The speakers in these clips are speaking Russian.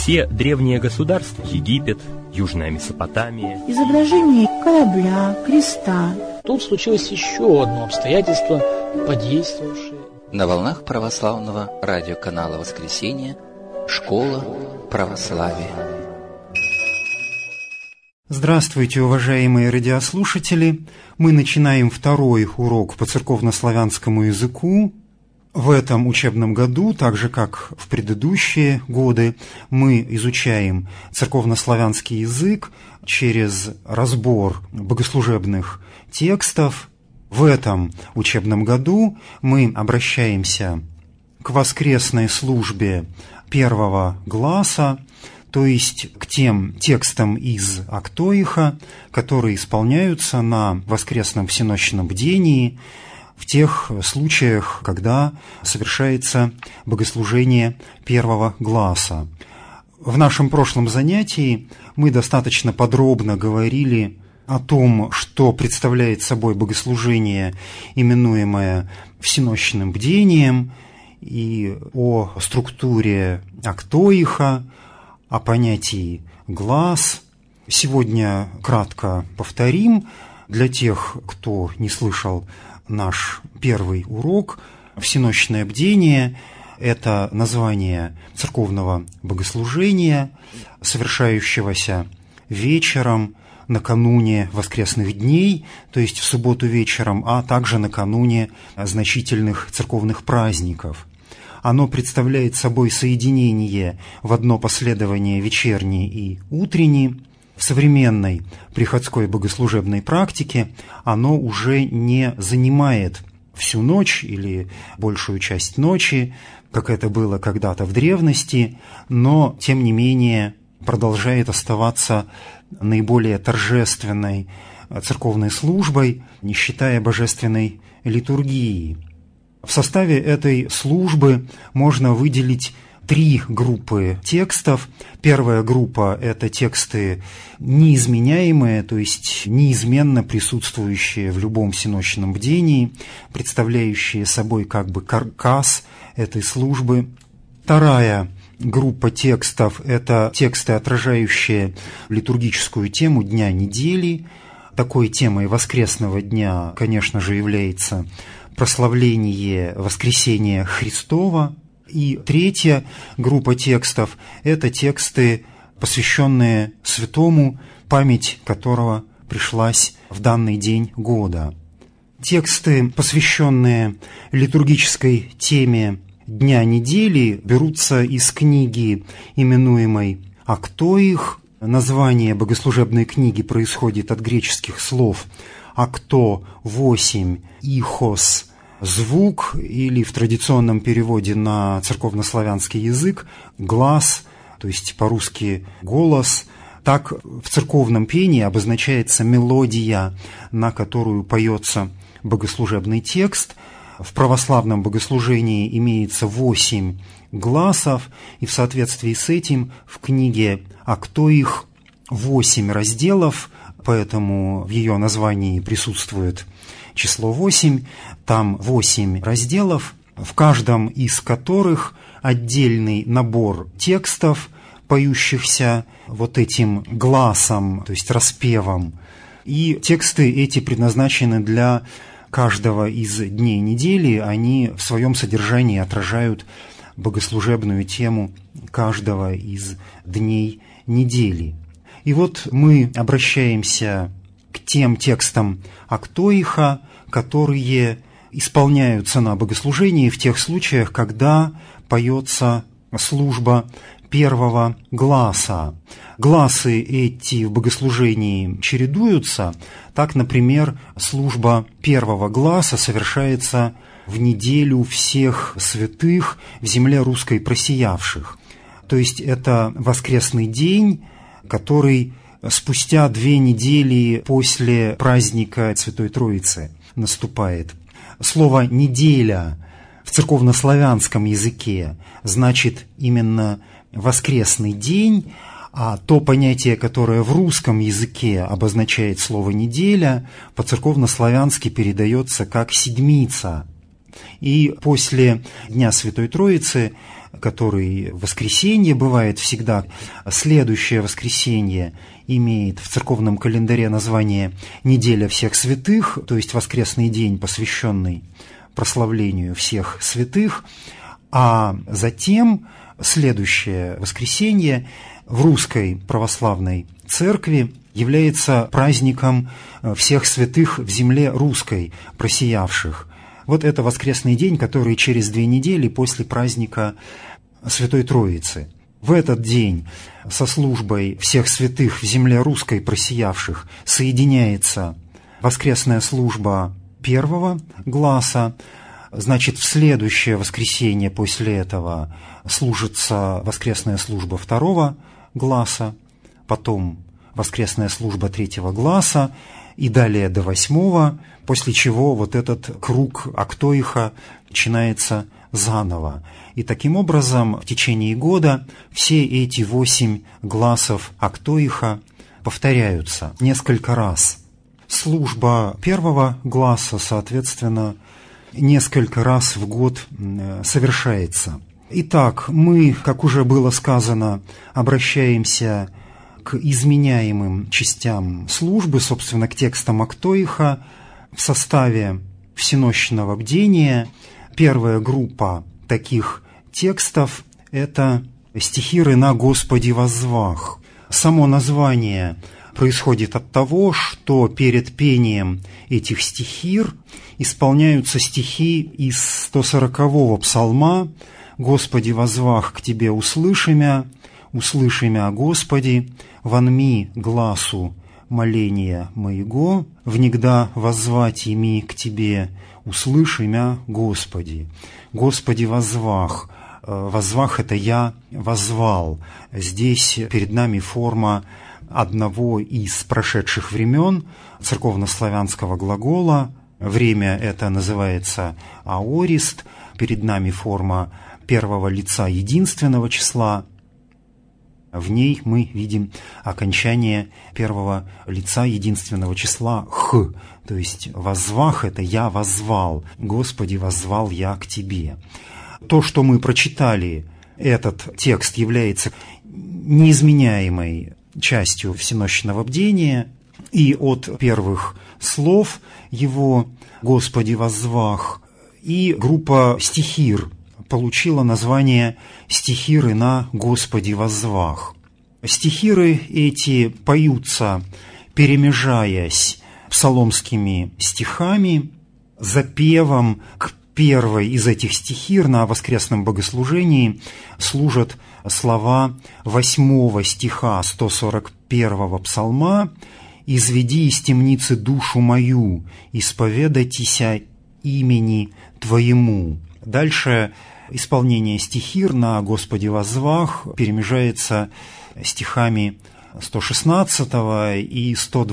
Все древние государства, Египет, Южная Месопотамия, изображение корабля, креста. Тут случилось еще одно обстоятельство, подействовавшее. На волнах православного радиоканала «Воскресенье» «Школа православия». Здравствуйте, уважаемые радиослушатели! Мы начинаем второй урок по церковнославянскому языку. В этом учебном году, так же как в предыдущие годы, мы изучаем церковнославянский язык через разбор богослужебных текстов. В этом учебном году мы обращаемся к воскресной службе первого гласа, то есть к тем текстам из Актоиха, которые исполняются на воскресном всенощном бдении, в тех случаях, когда совершается богослужение первого гласа. В нашем прошлом занятии мы достаточно подробно говорили о том, что представляет собой богослужение, именуемое всенощным бдением, и о структуре Актоиха, о понятии «глас». Сегодня кратко повторим для тех, кто не слышал наш первый урок. Всенощное бдение – это название церковного богослужения, совершающегося вечером накануне воскресных дней, то есть в субботу вечером, а также накануне значительных церковных праздников. Оно представляет собой соединение в одно последование вечерней и утренней. В современной приходской богослужебной практике оно уже не занимает всю ночь или большую часть ночи, как это было когда-то в древности, но, тем не менее, продолжает оставаться наиболее торжественной церковной службой, не считая божественной литургии. В составе этой службы можно выделить три группы текстов. Первая группа – это тексты неизменяемые, то есть неизменно присутствующие в любом всенощном бдении, представляющие собой как бы каркас этой службы. Вторая группа текстов – это тексты, отражающие литургическую тему дня недели. Такой темой воскресного дня, конечно же, является прославление воскресения Христова. И третья группа текстов – это тексты, посвященные святому, память которого пришлась в данный день года. Тексты, посвященные литургической теме дня недели, берутся из книги, именуемой «Актоих». Название богослужебной книги происходит от греческих слов «акто» – 8, «ихос» – звук, или в традиционном переводе на церковнославянский язык «глас», то есть по-русски «голос». Так в церковном пении обозначается мелодия, на которую поется богослужебный текст. В православном богослужении имеется 8 гласов, и в соответствии с этим в книге «Актоих» 8 разделов, поэтому в ее названии присутствует число 8, там 8 разделов, в каждом из которых отдельный набор текстов, поющихся вот этим гласом, то есть распевом. И тексты эти предназначены для каждого из дней недели, они в своем содержании отражают богослужебную тему каждого из дней недели. И вот мы обращаемся к тем текстам Актоиха, которые исполняются на богослужении в тех случаях, когда поется служба первого гласа. Гласы эти в богослужении чередуются. Так, например, служба первого гласа совершается в неделю всех святых в земле русской просиявших. То есть это воскресный день, который спустя 2 недели после праздника Святой Троицы наступает. Слово «неделя» в церковнославянском языке значит именно воскресный день, а то понятие, которое в русском языке обозначает слово «неделя», по-церковнославянски передается как «седмица». И после Дня Святой Троицы который в воскресенье бывает всегда. Следующее воскресенье имеет в церковном календаре название «Неделя всех святых», то есть воскресный день, посвященный прославлению всех святых, а затем следующее воскресенье в Русской Православной Церкви является праздником всех святых в земле русской, просиявших. Вот это воскресный день, который через 2 недели после праздника Святой Троицы. В этот день со службой всех святых в земле русской просиявших соединяется воскресная служба первого гласа, значит, в следующее воскресенье после этого служится воскресная служба второго гласа, потом воскресная служба третьего гласа и далее до 8, после чего вот этот круг актоиха начинается заново. И таким образом в течение года все эти 8 гласов актоиха повторяются несколько раз. Служба первого гласа, соответственно, несколько раз в год совершается. Итак, мы, как уже было сказано, обращаемся к изменяемым частям службы, собственно, к текстам актоиха в составе всенощного бдения. Первая группа таких текстов – это стихиры на Господи воззвах. Само название происходит от того, что перед пением этих стихир исполняются стихи из 140-го псалма «Господи воззвах к Тебе услышимя, услышимя, Господи, вонми гласу моления моего, внегда воззвать ими к Тебе, услышимя, Господи». Господи воззвах. Воззвах – это «я воззвал». Здесь перед нами форма одного из прошедших времен церковнославянского глагола. Время это называется аорист. Перед нами форма первого лица единственного числа. В ней мы видим окончание первого лица единственного числа «х». То есть воззвах – это «я воззвал». «Господи, воззвал я к Тебе». То, что мы прочитали, этот текст является неизменяемой частью всенощного бдения, и от первых слов его «Господи воззвах» и группа стихир получила название «Стихиры на Господи воззвах». Стихиры эти поются, перемежаясь псаломскими стихами, запевом к первой из этих стихир на воскресном богослужении служат слова 8 стиха 141 псалма «Изведи из темницы душу мою, исповедайтеся имени Твоему». Дальше исполнение стихир на Господи воззвах перемежается стихами 116 и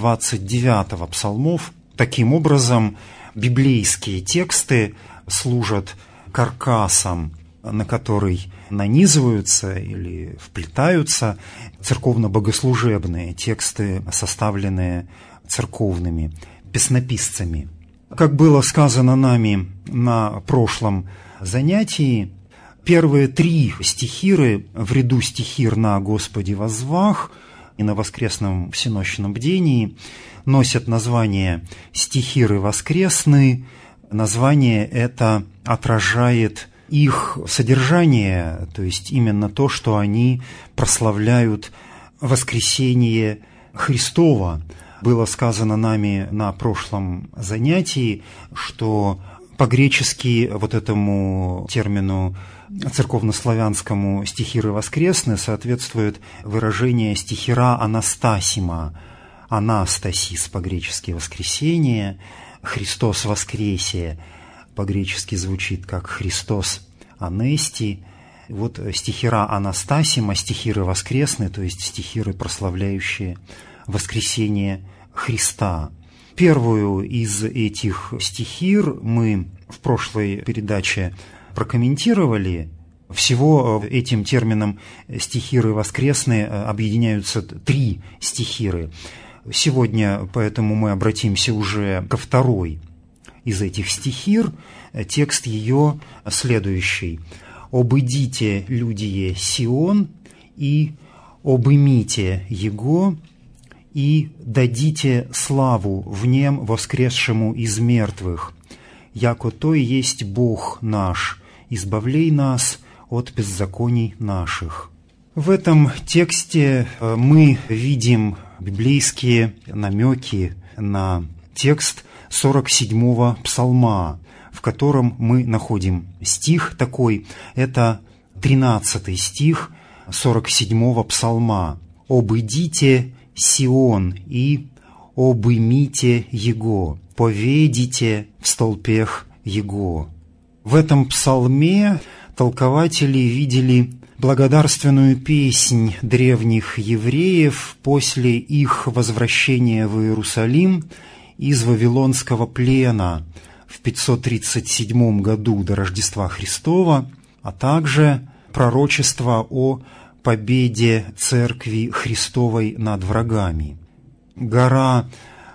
129 псалмов. Таким образом, библейские тексты служат каркасом, на который нанизываются или вплетаются церковно-богослужебные тексты, составленные церковными песнописцами. Как было сказано нами на прошлом занятии, первые 3 стихиры в ряду стихир на Господи воззвах и на воскресном всенощном бдении носят название «Стихиры воскресные». Название это отражает их содержание, то есть именно то, что они прославляют воскресение Христова. Было сказано нами на прошлом занятии, что по-гречески вот этому термину церковнославянскому «стихиры воскресны» соответствует выражение «стихира анастасима», «анастасис» по-гречески «воскресение», «Христос воскресе» по-гречески звучит как «Христос анести». Вот стихира анастасима, стихиры воскресны, то есть стихиры, прославляющие воскресение Христа. Первую из этих стихир мы в прошлой передаче прокомментировали. Всего этим термином «стихиры воскресные» объединяются 3 стихиры. Сегодня поэтому мы обратимся уже ко второй из этих стихир. Текст ее следующий. обыдите, людие, Сион, и обымите его, и дадите славу в нем воскресшему из мертвых, яко то и есть Бог наш, избавляй нас от беззаконий наших». В этом тексте мы видим библейские намеки на текст 47-го псалма, в котором мы находим стих такой, это 13 стих 47-го псалма. «Обыдите Сион и обымите его, поведите в столпех его». В этом псалме толкователи видели благодарственную песнь древних евреев после их возвращения в Иерусалим из Вавилонского плена в 537 году до Рождества Христова, а также пророчество о победе Церкви Христовой над врагами. Гора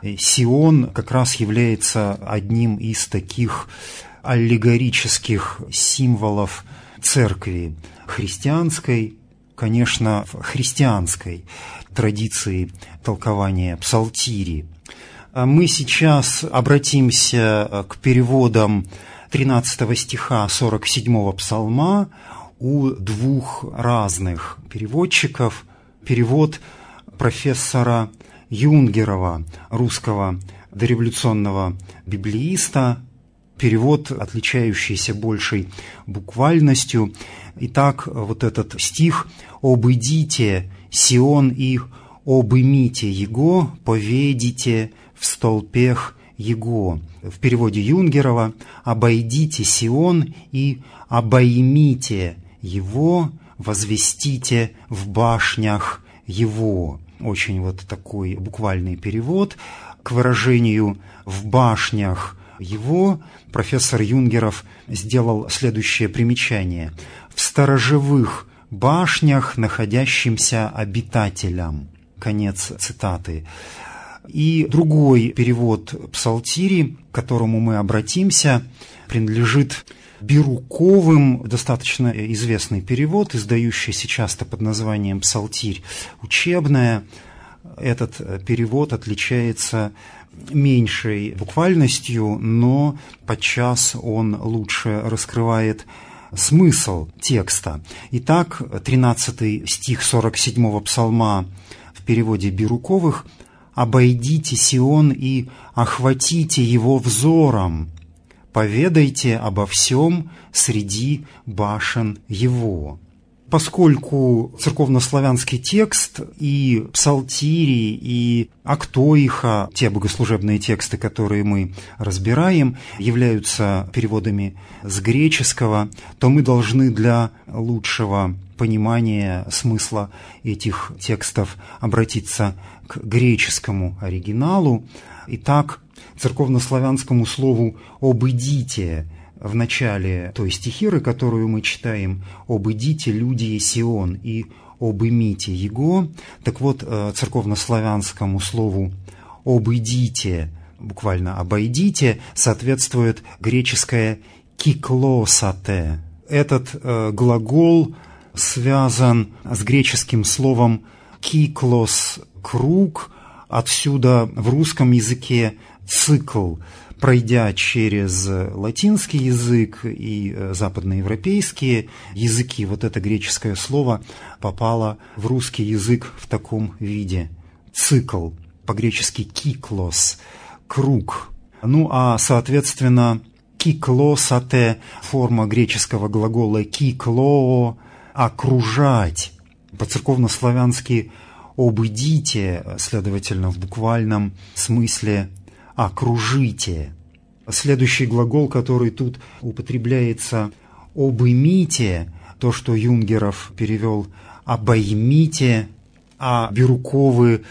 Сион как раз является одним из таких аллегорических символов Церкви христианской, конечно, в христианской традиции толкования псалтири. Мы сейчас обратимся к переводам 13 стиха 47 псалма у двух разных переводчиков. Перевод профессора Юнгерова, русского дореволюционного библеиста, перевод, отличающийся большей буквальностью. Итак, вот этот стих «Обыдите Сион и обымите его, поведите в столпех его». В переводе Юнгерова «Обойдите Сион и обоймите его, возвестите в башнях его». Очень вот такой буквальный перевод. К выражению «в башнях его» профессор Юнгеров сделал следующее примечание: «в сторожевых башнях, находящимся обитателям». Конец цитаты. И другой перевод псалтири, к которому мы обратимся, принадлежит Бируковым, достаточно известный перевод, издающийся часто под названием «Псалтирь учебная». Этот перевод отличается меньшей буквальностью, но подчас он лучше раскрывает смысл текста. Итак, 13 стих 47-го псалма в переводе Бируковых: «Обойдите Сион и охватите его взором, поведайте обо всем среди башен его». Поскольку церковнославянский текст и псалтири, и актоиха, те богослужебные тексты, которые мы разбираем, являются переводами с греческого, то мы должны для лучшего понимания смысла этих текстов обратиться к греческому оригиналу. Итак, церковнославянскому слову «обыдите» в начале той стихиры, которую мы читаем, «Обыдите, люди, Сион, и обымите его». Так вот, церковнославянскому слову «обыдите», буквально «обойдите», соответствует греческое «киклосате». Этот глагол связан с греческим словом «киклос» – «круг», отсюда в русском языке «цикл». Пройдя через латинский язык и западноевропейские языки, вот это греческое слово попало в русский язык в таком виде. Цикл, по-гречески «киклос», «круг». Ну а, соответственно, «киклосате» – форма греческого глагола «киклоо» – «окружать». По-церковнославянски «обыдите», следовательно, в буквальном смысле «окружите». Следующий глагол, который тут употребляется, «обымите», то, что Юнгеров перевел «обоймите», а Бируковы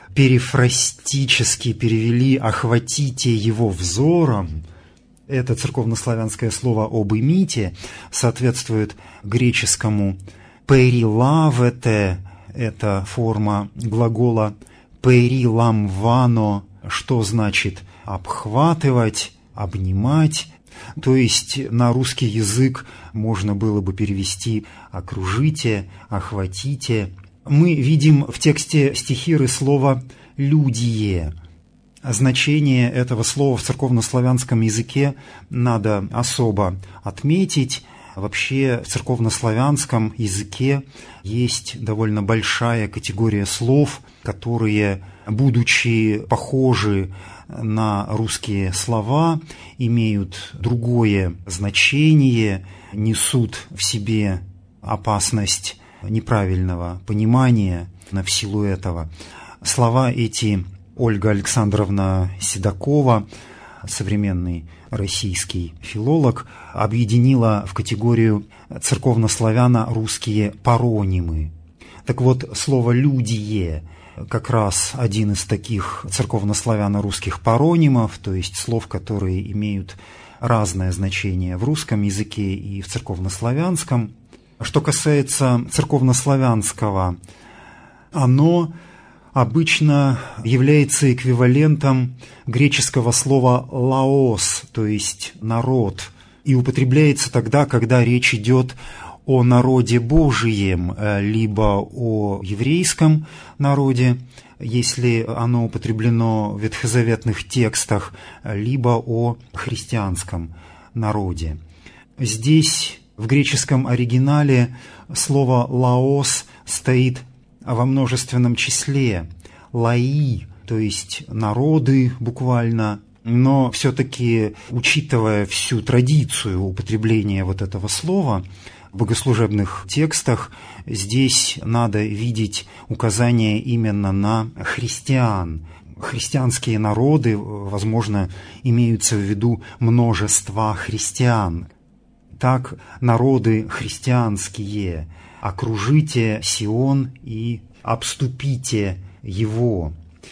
перифрастически перевели «охватите его взором». Это церковнославянское слово «обымите» соответствует греческому «перилавете», это форма глагола «периламвано», что значит обхватывать, обнимать. То есть на русский язык можно было бы перевести «окружите», «охватите». Мы видим в тексте стихиры слово «людие». Значение этого слова в церковнославянском языке надо особо отметить. Вообще в церковнославянском языке есть довольно большая категория слов, которые, будучи похожи на русские слова, имеют другое значение, несут в себе опасность неправильного понимания в силу этого. Слова эти Ольга Александровна Седокова, современный российский филолог, объединила в категорию церковнославяно-русские паронимы. Так вот, слово «людие» как раз один из таких церковнославяно-русских паронимов, то есть слов, которые имеют разное значение в русском языке и в церковнославянском. Что касается церковнославянского, оно обычно является эквивалентом греческого слова «лаос», то есть «народ», и употребляется тогда, когда речь идет о народе Божием, либо о еврейском народе, если оно употреблено в ветхозаветных текстах, либо о христианском народе. Здесь в греческом оригинале слово «лаос» стоит во множественном числе, «лаи», то есть народы буквально, но все-таки, учитывая всю традицию употребления вот этого слова в богослужебных текстах, здесь надо видеть указание именно на христиан. Христианские народы, возможно, имеются в виду множество христиан. Так, народы христианские, окружите Сион и обступите его.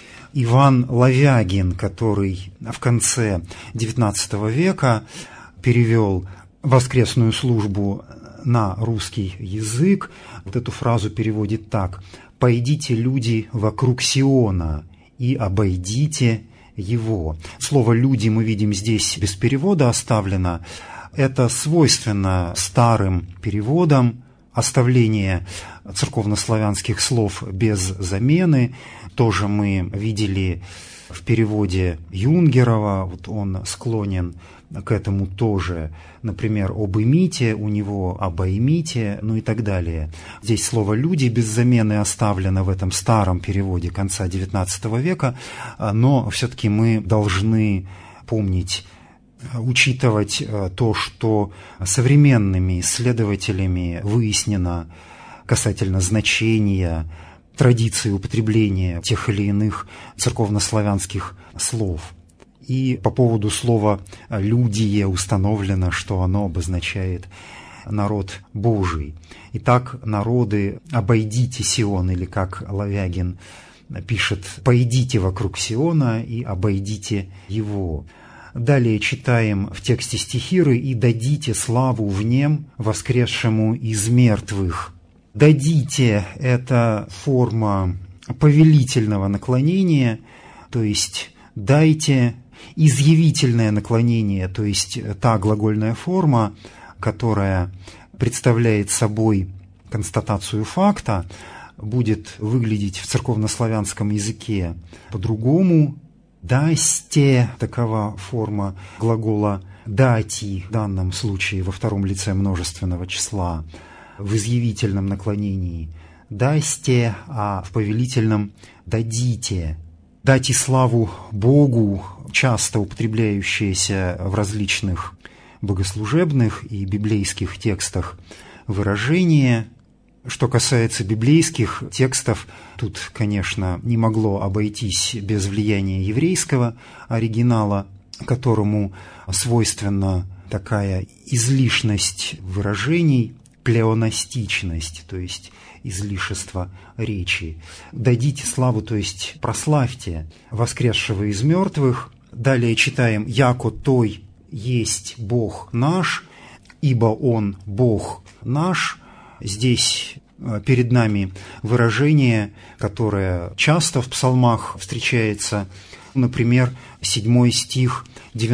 Иван Лавягин, который в конце XIX века перевел воскресную службу на русский язык, вот эту фразу переводит так: «Пойдите, люди, вокруг Сиона и обойдите его». Слово «люди» мы видим здесь без перевода оставлено. Это свойственно старым переводам, оставление церковнославянских слов без замены. Тоже мы видели в переводе Юнгерова, вот он склонен к этому тоже. Например, «обымите», у него «обоймите», ну и так далее. Здесь слово «люди» без замены оставлено в этом старом переводе конца XIX века, но все-таки мы должны помнить, учитывать то, что современными исследователями выяснено касательно значения, традиции употребления тех или иных церковнославянских слов. И по поводу слова «людие» установлено, что оно обозначает народ Божий. Итак, народы, обойдите Сион, или как Лавягин пишет, «пойдите вокруг Сиона и обойдите его». Далее читаем в тексте стихиры: «И дадите славу в нем воскресшему из мертвых». «Дадите» – это форма повелительного наклонения, то есть «дайте», изъявительное наклонение, то есть та глагольная форма, которая представляет собой констатацию факта, будет выглядеть в церковнославянском языке по-другому. «Дасте» – такова форма глагола «дати», в данном случае во втором лице множественного числа, в изъявительном наклонении «дасте», а в повелительном «дадите». «Дайте славу Богу», часто употребляющееся в различных богослужебных и библейских текстах выражение. Что касается библейских текстов, тут, конечно, не могло обойтись без влияния еврейского оригинала, которому свойственна такая излишность выражений, плеонастичность, то есть излишество речи. «Дадите славу», то есть прославьте воскресшего из мертвых. Далее читаем: «Яко той есть Бог наш, ибо Он Бог наш». Здесь перед нами выражение, которое часто в псалмах встречается. Например, 7 стих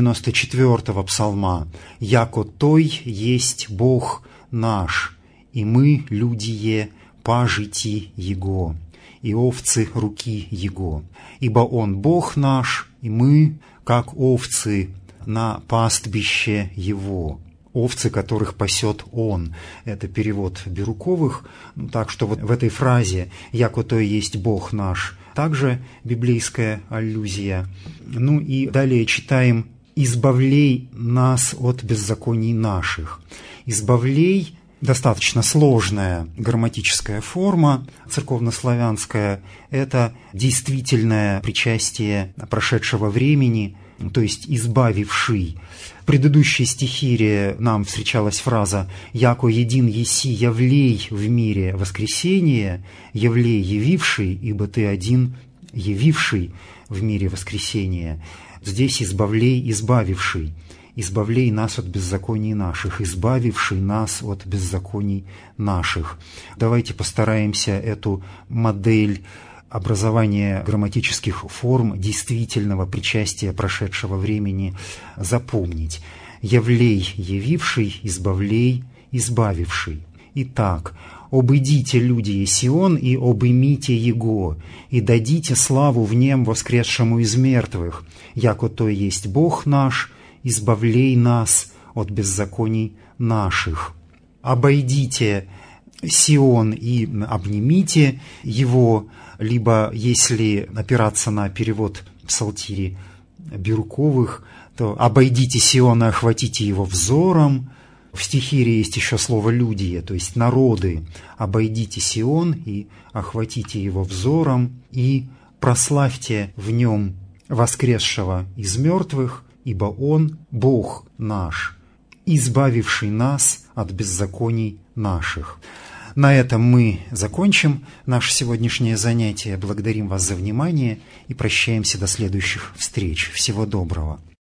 94-го псалма. «Яко той есть Бог наш, и мы, людие, пажити Его, и овцы руки Его. Ибо Он Бог наш, и мы, как овцы, на пастбище Его». Овцы, которых пасет Он. Это перевод Бирюковых. Так что вот в этой фразе «Яко то есть Бог наш» также библейская аллюзия. Ну и далее читаем «Избавлей нас от беззаконий наших». «Избавлей» – достаточно сложная грамматическая форма церковнославянская. Это действительное причастие прошедшего времени, то есть «избавивший». В предыдущей стихире нам встречалась фраза «Яко един еси явлей в мире воскресение, явлей явивший, ибо ты один явивший в мире воскресение». Здесь «избавлей избавивший». «Избавлей нас от беззаконий наших», «избавивший нас от беззаконий наших». Давайте постараемся эту модель образование грамматических форм действительного причастия прошедшего времени запомнить. «Явлей явивший, избавлей избавивший». Итак, «Обыдите, люди, Сион, и обымите Его, и дадите славу в нем воскресшему из мертвых, яко то есть Бог наш, избавлей нас от беззаконий наших». «Обойдите Сион и обнимите Его», либо, если опираться на перевод псалтири Бирюковых, то «обойдите Сион и охватите его взором». В стихире есть еще слово «люди», то есть «народы». «Обойдите Сион и охватите его взором, и прославьте в нем воскресшего из мертвых, ибо Он – Бог наш, избавивший нас от беззаконий наших». На этом мы закончим наше сегодняшнее занятие. Благодарим вас за внимание и прощаемся до следующих встреч. Всего доброго.